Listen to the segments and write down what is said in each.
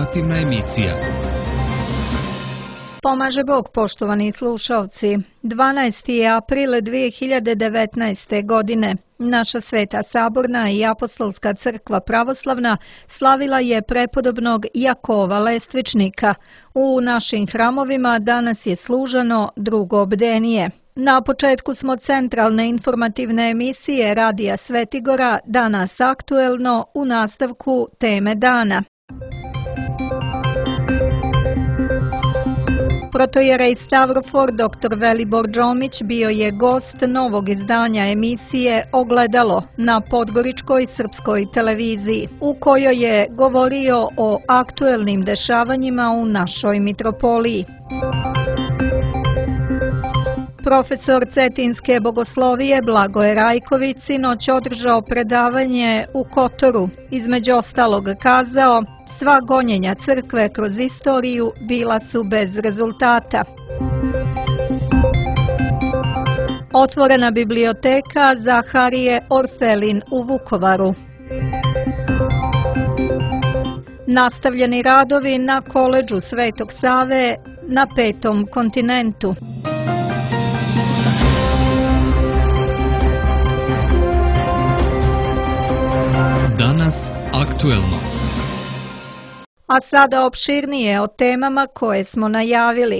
informativna emisija. Pomaže Bog, poštovani slušalci. 12. je april 2019. godine. Naša Sveta Saborna i Apostolska crkva pravoslavna slavila je prepodobnog Jakova Lestvičnika. U našim hramovima danas je služano drugo bdenije. Na početku smo centralne informativne emisije Radija Svetigora, danas aktuelno, u nastavku teme dana. Protojerej Stavrofor dr. Velibor Džomić bio je gost novog izdanja emisije Ogledalo na Podgoričkoj srpskoj televiziji, u kojoj je govorio o aktuelnim dešavanjima u našoj mitropoliji. Profesor Cetinske bogoslovije Blagoje Rajković sinoć održao predavanje u Kotoru. Između ostalog kazao: sva gonjenja crkve kroz istoriju bila su bez rezultata. Otvorena biblioteka Zaharije Orfelin u Vukovaru. Nastavljeni radovi na koledžu Svetog Save na 5. kontinentu. Danas aktuelno. A sada opširnije o temama koje smo najavili.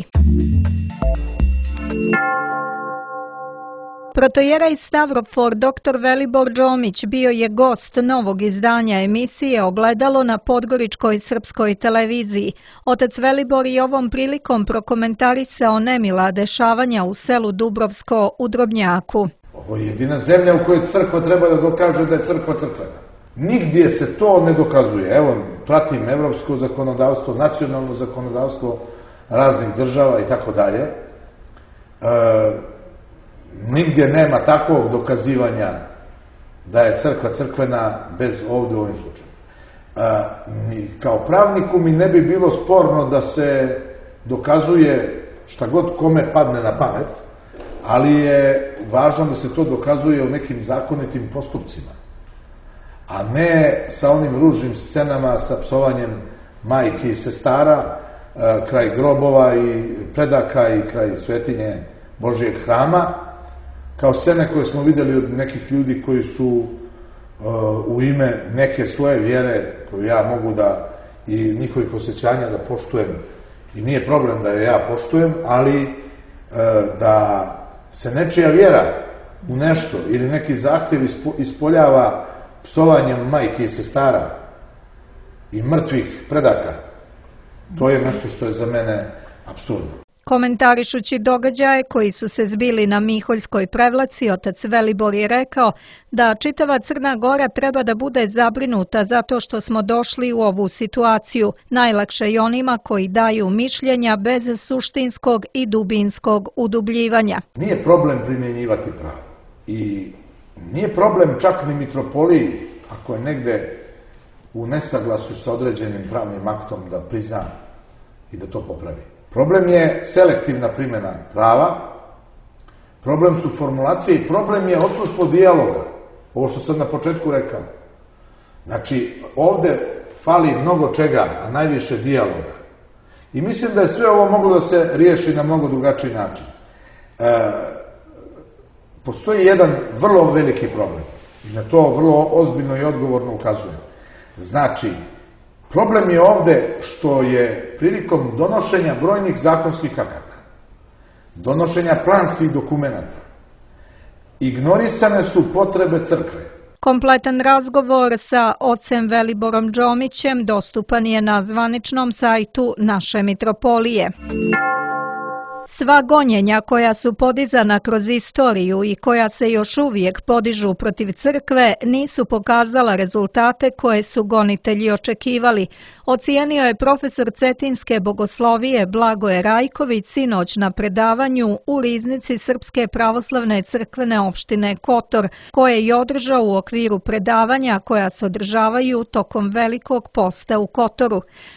Protojerej Stavrofor dr. Velibor Džomić bio je gost novog izdanja emisije Ogledalo na Podgoričkoj srpskoj televiziji. Otac Velibor je ovom prilikom prokomentarisao nemila dešavanja u selu Dubrovsko u Drobnjaku. Ovo je jedina zemlja u kojoj crkva treba da dokaže da je crkva crkvena. Nigdje se to ne dokazuje. Evo, pratim evropsko zakonodavstvo, nacionalno zakonodavstvo raznih država i tako dalje. Nigdje nema takvog dokazivanja da je crkva crkvena bez ovdje u ovim slučaju. Kao pravniku mi ne bi bilo sporno da se dokazuje šta god kome padne na pamet, ali je važno da se to dokazuje u nekim zakonitim postupcima, a ne sa onim ružnim scenama, sa psovanjem majki i sestara, kraj grobova i predaka i kraj svetinje Božijeg hrama, kao scene koje smo vidjeli od nekih ljudi koji su u ime neke svoje vjere, koju ja mogu da i njihovih osjećanja da poštujem, i nije problem da je ja poštujem, ali da se nečija vjera u nešto ili neki zahtjev ispoljava psovanjem majke i sestara i mrtvih predaka, to je nešto što je za mene apsurdno. Komentarišući događaje koji su se zbili na Miholjskoj prevlaci, otac Velibor je rekao da čitava Crna Gora treba da bude zabrinuta zato što smo došli u ovu situaciju. Najlakše i onima koji daju mišljenja bez suštinskog i dubinskog udubljivanja. Nije problem primjenjivati pravo i nije problem čak ni mitropoliji, ako je negde u nesaglasu sa određenim pravnim aktom, da prizna i da to popravi. Problem je selektivna primjena prava, problem su formulacije i problem je odsustvo dijaloga, ovo što sam na početku rekao. Znači, ovde fali mnogo čega, a najviše dijaloga. I mislim da je sve ovo moglo da se riješi na mnogo drugačiji način. Postoji jedan vrlo veliki problem i na to vrlo ozbiljno i odgovorno ukazujem. Znači, problem je ovde što je prilikom donošenja brojnih zakonskih akata, donošenja planskih dokumenata, ignorisane su potrebe crkve. Kompletan razgovor sa ocem Veliborom Džomićem dostupan je na zvaničnom sajtu naše mitropolije. Sva gonjenja koja su podizana kroz istoriju i koja se još uvijek podižu protiv crkve nisu pokazala rezultate koje su gonitelji očekivali, ocijenio je profesor Cetinske bogoslovije Blagoje Rajković sinoć na predavanju u riznici Srpske pravoslavne crkvene opštine Kotor, koje je održao u okviru predavanja koja se održavaju tokom Velikog posta u Kotoru.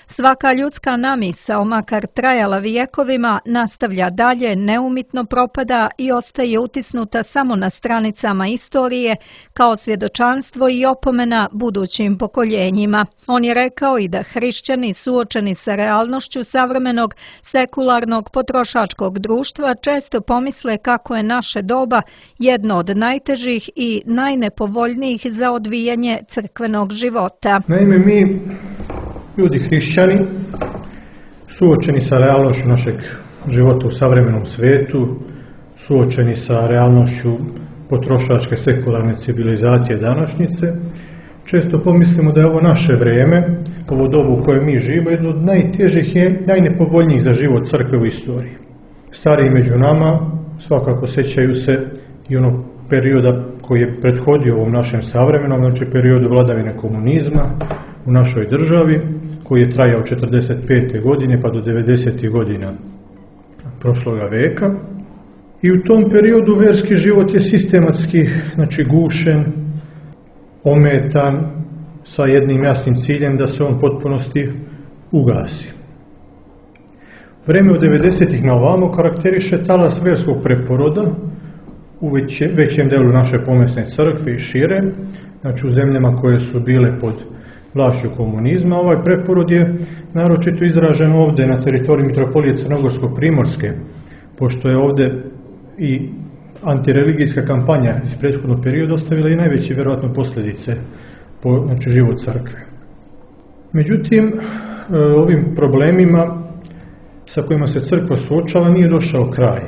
Svaka ljudska namisao, makar trajala vijekovima, nastavlja dalje, neumitno propada i ostaje utisnuta samo na stranicama istorije kao svjedočanstvo i opomena budućim pokoljenjima. On je rekao i da hrišćani suočeni sa realnošću savremenog sekularnog potrošačkog društva često pomisle kako je naše doba jedno od najtežih i najnepovoljnijih za odvijanje crkvenog života. Naime, mi, ljudi hrišćani, suočeni sa realnošću našeg života u savremenom svijetu, suočeni sa realnošću potrošačke sekularne civilizacije današnjice, često pomislimo da je ovo naše vrijeme, ovo dobu u kojem mi živimo, jedno od najtežih i najnepovoljnijih za život crkve u istoriji. Stariji među nama svakako sjećaju se i onog perioda koji je prethodio ovom našem savremenom, znači periodu vladavine komunizma u našoj državi, koji je trajao 45. godine pa do 90. godina prošloga veka. I u tom periodu verski život je sistematski, znači gušen, ometan, sa jednim jasnim ciljem da se on potpunosti ugasi. Vreme od 90-ih na ovamo karakteriše talas verskog preporoda u većem delu naše pomesne crkve i šire, znači u zemljama koje su bile pod vlašću komunizma. Ovaj preporod je naročito izražen ovdje na teritoriji mitropolije Crnogorsko-Primorske, pošto je ovdje i antireligijska kampanja iz prethodnog perioda ostavila i najveće vjerojatno posljedice po život crkve. Međutim, ovim problemima sa kojima se crkva suočava nije došao kraj.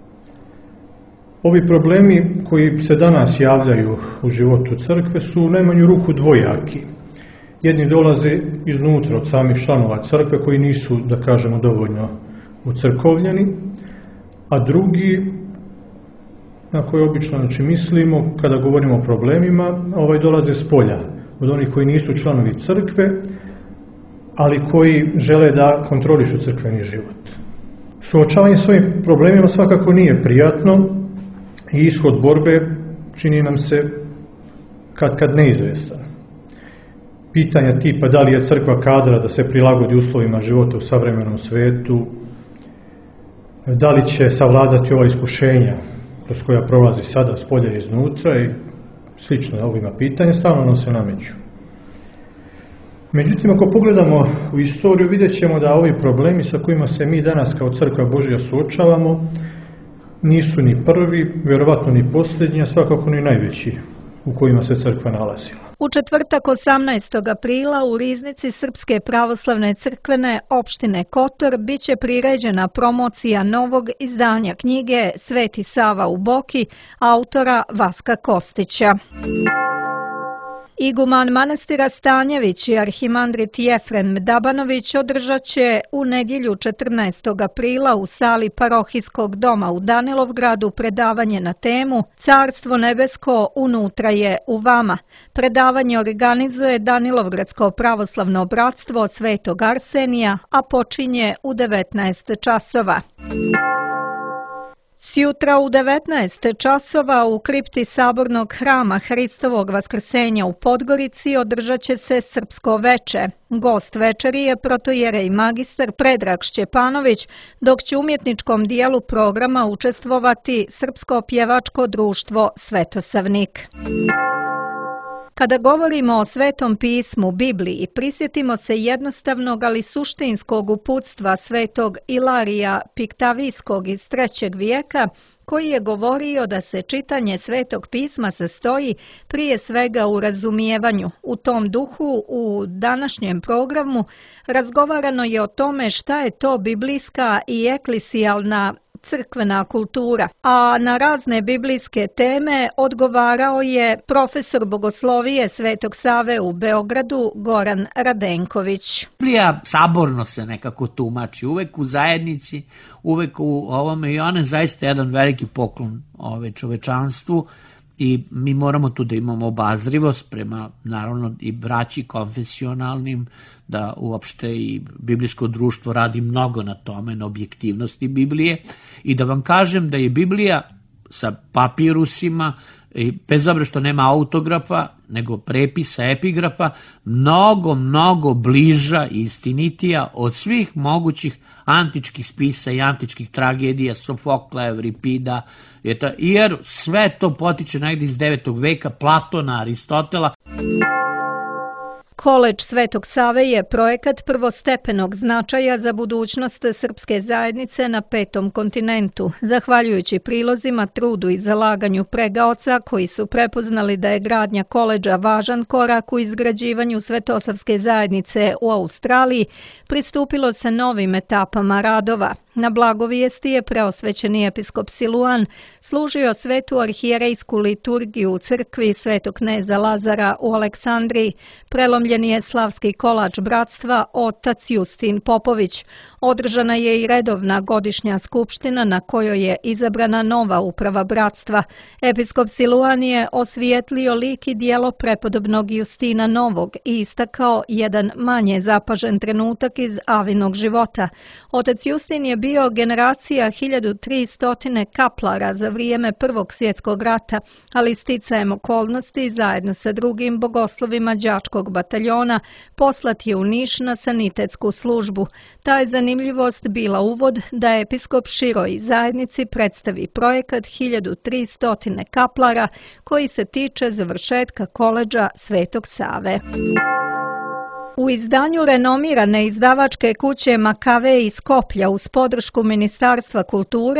Ovi problemi koji se danas javljaju u životu crkve su u najmanju ruku dvojaki. Jedni dolaze iznutra od samih članova crkve koji nisu, da kažemo, dovoljno ucrkovljeni, a drugi, na koje obično mislimo kada govorimo o problemima, dolaze s polja, od onih koji nisu članovi crkve, ali koji žele da kontrolišu crkveni život. Suočavanje s ovim problemima svakako nije prijatno i ishod borbe čini nam se kad neizvestan. Pitanja tipa da li je crkva kadra da se prilagodi uslovima života u savremenom svijetu, da li će savladati ova iskušenja kroz koja prolazi sada s polja iznutra i slično ovima pitanja, stalno nam se nameću. Međutim, ako pogledamo u istoriju, vidjet ćemo da ovi problemi sa kojima se mi danas kao crkva Božja suočavamo nisu ni prvi, vjerovatno ni posljednji, a svakako ni najveći u kojima se crkva nalazila. U četvrtak 18. aprila u riznici Srpske pravoslavne crkvene opštine Kotor biće priređena promocija novog izdanja knjige Sveti Sava u Boki autora Vaska Kostića. Iguman manastira Stanjević i arhimandrit Jefrem Dabanović održat će u nedjelju 14. aprila u sali parohijskog doma u Danilovgradu predavanje na temu Carstvo nebesko unutra je u vama. Predavanje organizuje Danilovgradsko pravoslavno bratstvo Svetog Arsenija, a počinje u 19 časova. Sjutra u 19 časova u kripti Sabornog hrama Hristovog Vaskrsenja u Podgorici održat će se srpsko veče. Gost večeri je protojerej magistar Predrag Šćepanović, dok će u umjetničkom dijelu programa učestvovati Srpsko pjevačko društvo Svetosavnik. Kada govorimo o Svetom pismu, Bibliji, prisjetimo se jednostavnog, ali suštinskog uputstva svetog Ilarija Piktavijskog iz 3. vijeka, koji je govorio da se čitanje Svetog pisma sastoji prije svega u razumijevanju. U tom duhu, u današnjem programu razgovarano je o tome šta je to biblijska i eklesijalna crkvena kultura, a na razne biblijske teme odgovarao je profesor bogoslovije Svetog Save u Beogradu Goran Radenković. Biblija saborno se nekako tumači, uvek u zajednici, uvek u ovome, i ona je zaista jedan veliki poklon čovečanstvu i mi moramo tu da imamo obazrivost prema, naravno, i braći konfesionalnim, da uopšte i biblijsko društvo radi mnogo na tome, na objektivnosti Biblije, i da vam kažem da je Biblija sa papirusima bez obzira što nema autografa, nego prepisa, epigrafa, mnogo bliža i istinitija od svih mogućih antičkih spisa i antičkih tragedija, Sofokla, Evripida, jer sve to potiče negdje iz 9. veka, Platona, Aristotela. Koledž Svetog Save je projekat prvostepenog značaja za budućnost srpske zajednice na 5. kontinentu, zahvaljujući prilozima, trudu i zalaganju pregaoca koji su prepoznali da je gradnja koledža važan korak u izgrađivanju svetosavske zajednice u Australiji. Pristupilo se novim etapama radova. Na blagovijesti je preosvećeni episkop Siluan služio svetu arhijerejsku liturgiju u crkvi Svetog kneza Lazara u Aleksandriji. Prelomljen je slavski kolač bratstva otac Justin Popović. Održana je i redovna godišnja skupština na kojoj je izabrana nova uprava bratstva. Episkop Siluan je osvijetlio lik i djelo prepodobnog Justina Novog i istakao jedan manje zapažen trenutak iz Avinog života. Otac Justin je bio generacija 1300 kaplara za vrijeme Prvog svjetskog rata, ali sticajem okolnosti zajedno sa drugim bogoslovima đačkog bataljona poslat je u Niš na sanitetsku službu. Ta je zanimljivost bila uvod da episkop široj zajednici predstavi projekat 1300 kaplara koji se tiče završetka koledža Svetog Save. U izdanju renomirane izdavačke kuće Makave iz Skoplja uz podršku Ministarstva kulture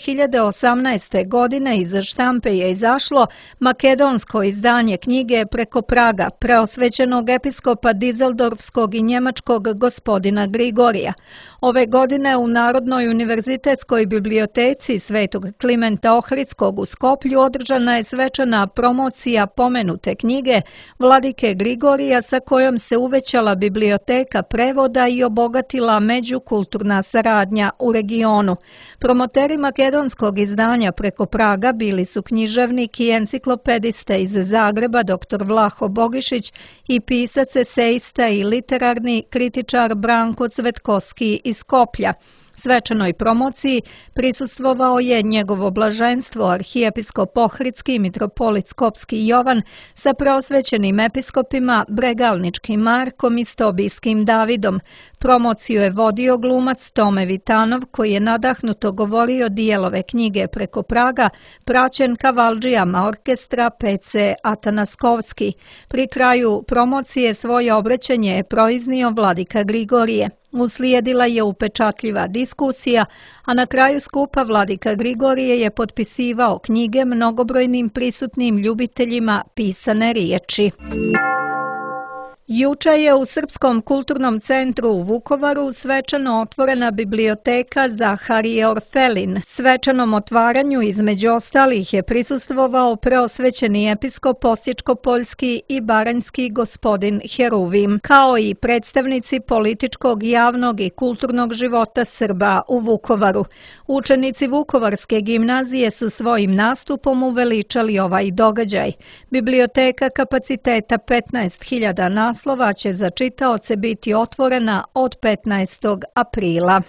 2018. godine iz štampe je izašlo makedonsko izdanje knjige Preko praga preosvećenog episkopa Dizeldorfskog i njemačkog gospodina Grigorija. Ove godine u Narodnoj univerzitetskoj biblioteci Svetog Klimenta Ohridskog u Skoplju održana je svečana promocija pomenute knjige Vladike Grigorija sa kojom se uvećala biblioteka prevoda i obogatila međukulturna saradnja u regionu. Promoteri makedonskog izdanja Preko praga bili su književnik i enciklopedista iz Zagreba dr. Vlaho Bogišić i pisac, esejista i literarni kritičar Branko Cvetkoski iz Skoplja. Svečanoj promociji prisustvovao je njegovo blaženstvo arhijepiskop Ohridski mitropolit Skopski Jovan sa preosvećenim episkopima Bregalničkim Markom i Stobijskim Davidom. Promociju je vodio glumac Tome Vitanov koji je nadahnuto govorio dijelove knjige Preko praga, praćen kavalđijama orkestra PC Atanaskovski. Pri kraju promocije svoje obraćanje je proiznio vladika Grigorije. Uslijedila je upečatljiva diskusija, a na kraju skupa vladika Grigorije je potpisivao knjige mnogobrojnim prisutnim ljubiteljima pisane riječi. Juče je u Srpskom kulturnom centru u Vukovaru svečano otvorena biblioteka Zaharije Orfelin. Svečanom otvaranju između ostalih je prisustvovao preosvećeni episkop Osječko-poljski i baranjski gospodin Heruvim, kao i predstavnici političkog, javnog i kulturnog života Srba u Vukovaru. Učenici Vukovarske gimnazije su svojim nastupom uveličali ovaj događaj. Biblioteka kapaciteta 15.000 naslova će za čitaoce biti otvorena od 15. aprila.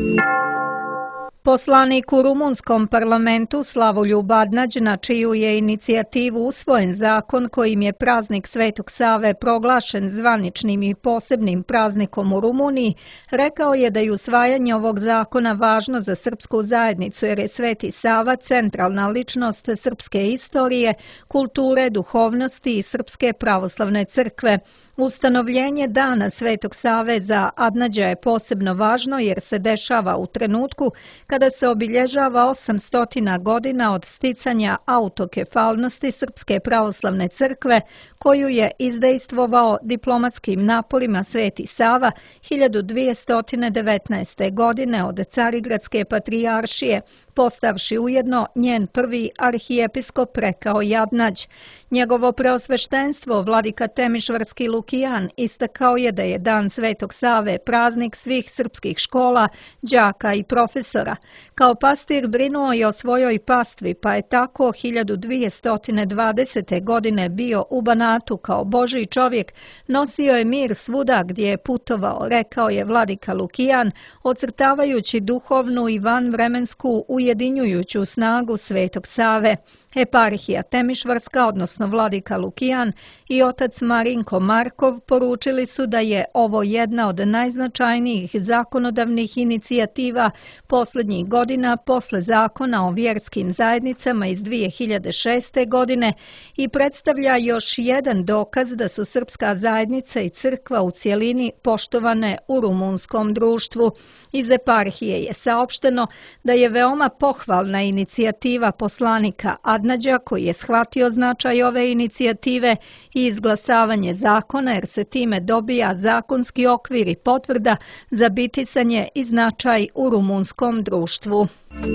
Poslanik u rumunskom parlamentu Slavoljub Adnađ, na čiju je inicijativu usvojen zakon kojim je praznik Svetog Save proglašen zvaničnim i posebnim praznikom u Rumuniji, rekao je da je usvajanje ovog zakona važno za srpsku zajednicu jer je Sveti Sava centralna ličnost srpske istorije, kulture, duhovnosti i Srpske pravoslavne crkve. Ustanovljenje dana Svetog Save za Adnađa je posebno važno jer se dešava u trenutku kada se obilježava 800 godina od sticanja autokefalnosti Srpske pravoslavne crkve, koju je izdejstvovao diplomatskim naporima Sveti Sava 1219. godine od Carigradske patrijaršije, postavši ujedno njen prvi arhijepiskop, rekao je Adnađ. Njegovo preosveštenstvo, vladika Temišvarski Lukijan, istakao je da je dan Svetog Save praznik svih srpskih škola, đaka i profesora. Kao pastir brinuo je o svojoj pastvi, pa je tako 1220. godine bio u Banatu kao Božji čovjek, nosio je mir svuda gdje je putovao, rekao je vladika Lukijan, ocrtavajući duhovnu i vanvremensku ujedinjenost ujedinjujuću snagu Svetog Save. Eparhija Temišvarska, odnosno vladika Lukijan i otac Marinko Markov poručili su da je ovo jedna od najznačajnijih zakonodavnih inicijativa posljednjih godina posle zakona o vjerskim zajednicama iz 2006. godine i predstavlja još jedan dokaz da su srpska zajednica i crkva u cjelini poštovane u rumunskom društvu. Iz eparhije je saopšteno da je veoma pohvalna inicijativa poslanika Adnađa koji je shvatio značaj ove inicijative i izglasavanje zakona jer se time dobija zakonski okvir i potvrda za bitisanje i značaj u rumunskom društvu.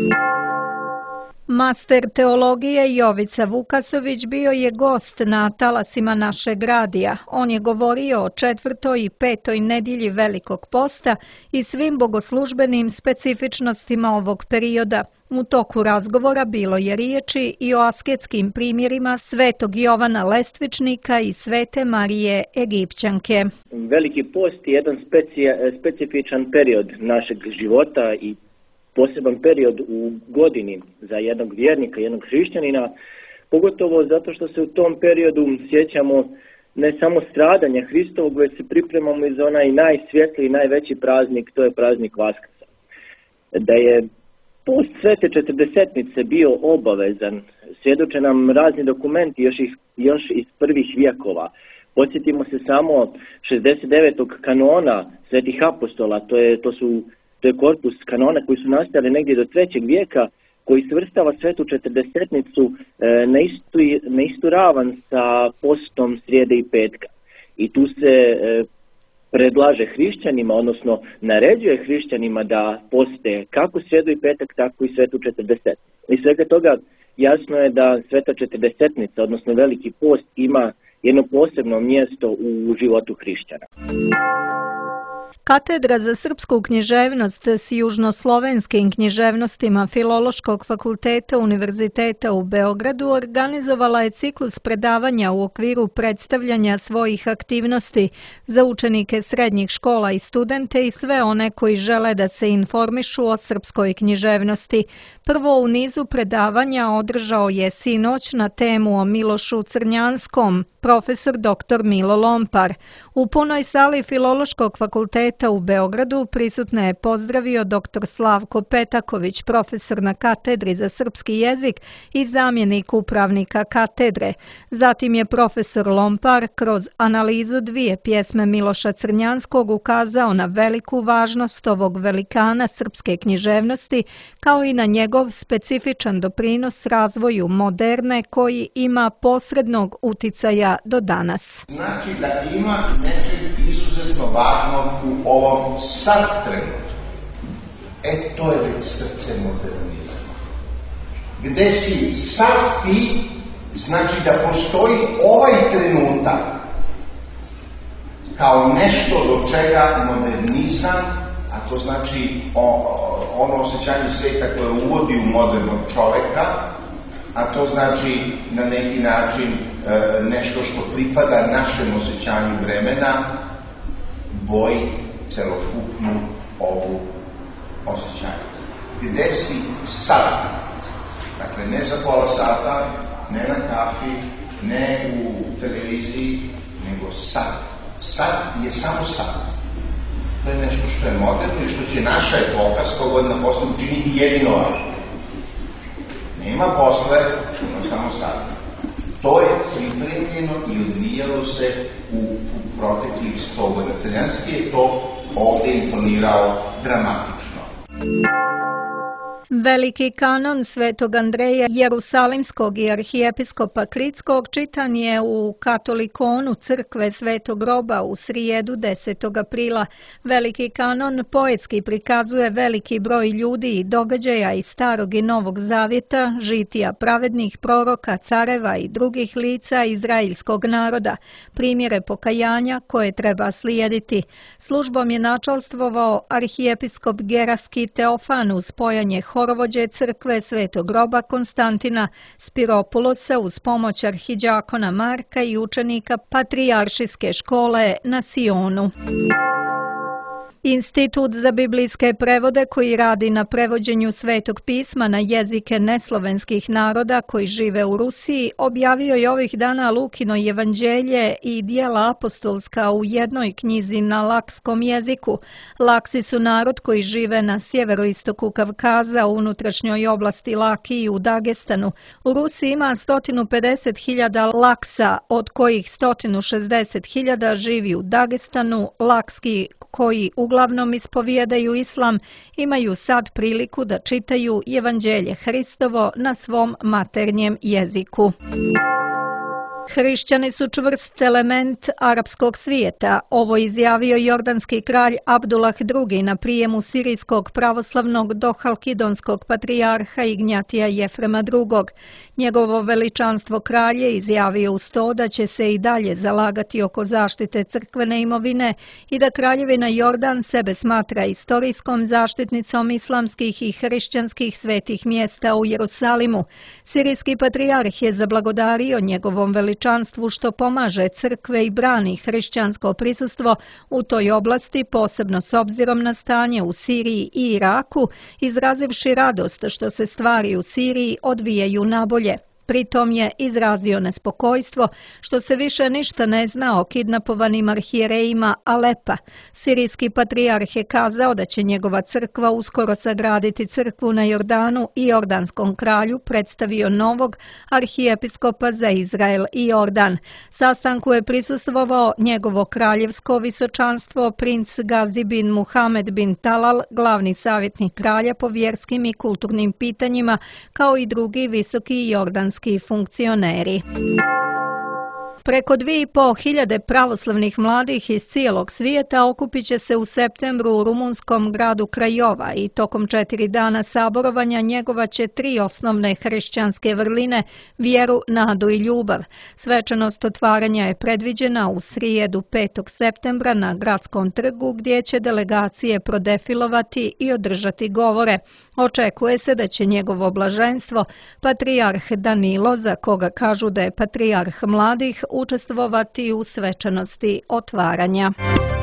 Master teologije Jovica Vukasović bio je gost na talasima našeg radija. On je govorio o 4. i 5. nedjelji Velikog posta i svim bogoslužbenim specifičnostima ovog perioda. U toku razgovora bilo je riječi i o asketskim primjerima svetog Jovana Lestvičnika i svete Marije Egipćanke. Veliki post je jedan specifičan period našeg života i poseban period u godini za jednog vjernika, jednog hrišćanina, pogotovo zato što se u tom periodu sjećamo ne samo stradanja Hristovog, već se pripremamo i za onaj najsvjetliji i najveći praznik, to je praznik Vaskrsa. Da je post Svete Četrdesetnice bio obavezan, svjedoče nam razni dokumenti još iz prvih vjekova. Podsjetimo se samo 69. kanona Svetih apostola, to je korpus kanona koji su nastajali negdje do 3. vijeka, koji svrstava Svetu Četrdesetnicu na istu ravan sa postom srijede i petka. I tu se predlaže hrišćanima, odnosno naređuje hrišćanima da poste kako srijedu i petak, tako i Svetu Četrdesetnicu. I svega toga jasno je da Sveta Četrdesetnica, odnosno Veliki post, ima jedno posebno mjesto u životu hrišćana. Katedra za srpsku književnost s južnoslovenskim književnostima Filološkog fakulteta Univerziteta u Beogradu organizovala je ciklus predavanja u okviru predstavljanja svojih aktivnosti za učenike srednjih škola i studente i sve one koji žele da se informišu o srpskoj književnosti. Prvo u nizu predavanja održao je sinoć na temu o Milošu Crnjanskom profesor dr. Milo Lompar. U punoj sali Filološkog fakulteta u Beogradu prisutne je pozdravio dr. Slavko Petaković, profesor na katedri za srpski jezik i zamjenik upravnika katedre. Zatim je profesor Lompar kroz analizu 2 pjesme Miloša Crnjanskog ukazao na veliku važnost ovog velikana srpske književnosti, kao i na njegov specifičan doprinos razvoju moderne koji ima posrednog uticaja do danas. Znači da ima nečeg izuzetno važnog u ovom sad trenutku. To je već srce modernizma. Gde si sad ti, znači da postoji ovaj trenutak kao nešto do čega modernizam, a to znači ono osjećanje svijeta koje uvodi u modernog čoveka, a to znači na neki način nešto što pripada našem osjećanju vremena, boji celokupnu ovu osjećanju. Gde si sad? Dakle, ne za pola sata, ne na kafi, ne u televiziji, nego sad. Sad je samo sad. To je nešto što je moderno i što će naša epoka 100 godina posle učiniti jedino važno. Nema posle, ima samo sad. To je pripremljeno i odvijalo se u proteklih 100 godina. Crnjanski je to ovdje imponirao dramatično. Veliki kanon Svetog Andreja Jerusalimskog i arhijepiskopa Kritskog čitan je u katolikonu crkve Svetog Groba u srijedu 10. aprila. Veliki kanon poetski prikazuje veliki broj ljudi i događaja iz Starog i Novog Zavjeta, žitija pravednih proroka, careva i drugih lica izraelskog naroda, primjere pokajanja koje treba slijediti. Službom je načalstvovao arhijepiskop Geraski Teofan uz spojanje horovođe crkve Svetog Groba Konstantina Spiropulosa uz pomoć arhidjakona Marka i učenika Patrijaršijske škole na Sionu. Institut za biblijske prevode koji radi na prevođenju Svetog pisma na jezike neslovenskih naroda koji žive u Rusiji objavio je ovih dana Lukino evanđelje i dijela apostolska u jednoj knjizi na lakskom jeziku. Laksi su narod koji žive na sjeveroistoku Kavkaza u unutrašnjoj oblasti Laki i u Dagestanu. U Rusiji ima 150.000 laksa, od kojih 160.000 živi u Dagestanu. Lakski koji uglavnom ispovijedaju islam, imaju sad priliku da čitaju evanđelje Hristovo na svom maternjem jeziku. Hrišćani su čvrst element arapskog svijeta. Ovo izjavio jordanski kralj Abdullah II na prijemu sirijskog pravoslavnog dohalkidonskog patrijarha Ignjatija Jefrema II. Njegovo veličanstvo kralj je izjavio uz to da će se i dalje zalagati oko zaštite crkvene imovine i da kraljevina Jordan sebe smatra istorijskom zaštitnicom islamskih i hrišćanskih svetih mjesta u Jerusalimu. Sirijski patrijarh je zablagodario njegovom veličanstvu što pomaže crkve i brani hrišćansko prisustvo u toj oblasti, posebno s obzirom na stanje u Siriji i Iraku, izrazivši radost što se stvari u Siriji odvijaju nabolje. Pritom je izrazio nespokojstvo što se više ništa ne zna o kidnapovanim arhijerejima Alepa. Sirijski patrijarh je kazao da će njegova crkva uskoro sagraditi crkvu na Jordanu i jordanskom kralju predstavio novog arhijepiskopa za Izrael i Jordan. Sastanku je prisustvovao njegovo kraljevsko visočanstvo princ Gazi bin Muhamed bin Talal, glavni savjetnik kralja po vjerskim i kulturnim pitanjima, kao i drugi visoki jordanski funkcioneri. Preko 2.500 pravoslavnih mladih iz cijelog svijeta okupit će se u septembru u rumunskom gradu Krajova i tokom 4 dana saborovanja njegovat će 3 osnovne hrišćanske vrline, vjeru, nadu i ljubav. Svečanost otvaranja je predviđena u srijedu 5. septembra na gradskom trgu gdje će delegacije prodefilovati i održati govore. Očekuje se da će njegovo blaženstvo, patrijarh Danilo, za koga kažu da je patrijarh mladih, učestvovati u svečanosti otvaranja.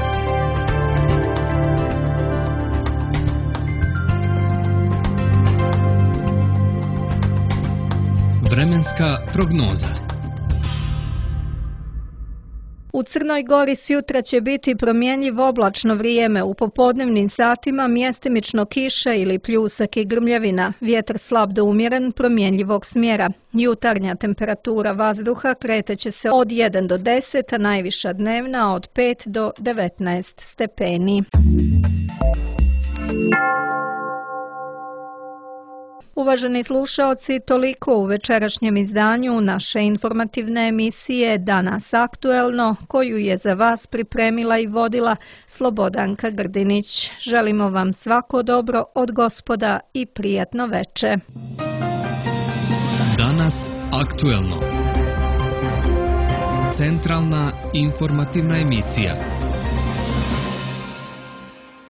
Vremenska prognoza. U Crnoj Gori sjutra će biti promjenjivo oblačno vrijeme, u popodnevnim satima mjestimično kiša ili pljusak i grmljavina, vjetar slab do umjeren, promjenjivog smjera. Jutarnja temperatura vazduha kreće se od 1 do 10, a najviša dnevna od 5 do 19 stepeni. Uvaženi slušaoci, toliko u večerašnjem izdanju naše informativne emisije Danas aktuelno, koju je za vas pripremila i vodila Slobodanka Grdinić. Želimo vam svako dobro od Gospoda i prijatno veče. Danas aktuelno. Centralna informativna emisija.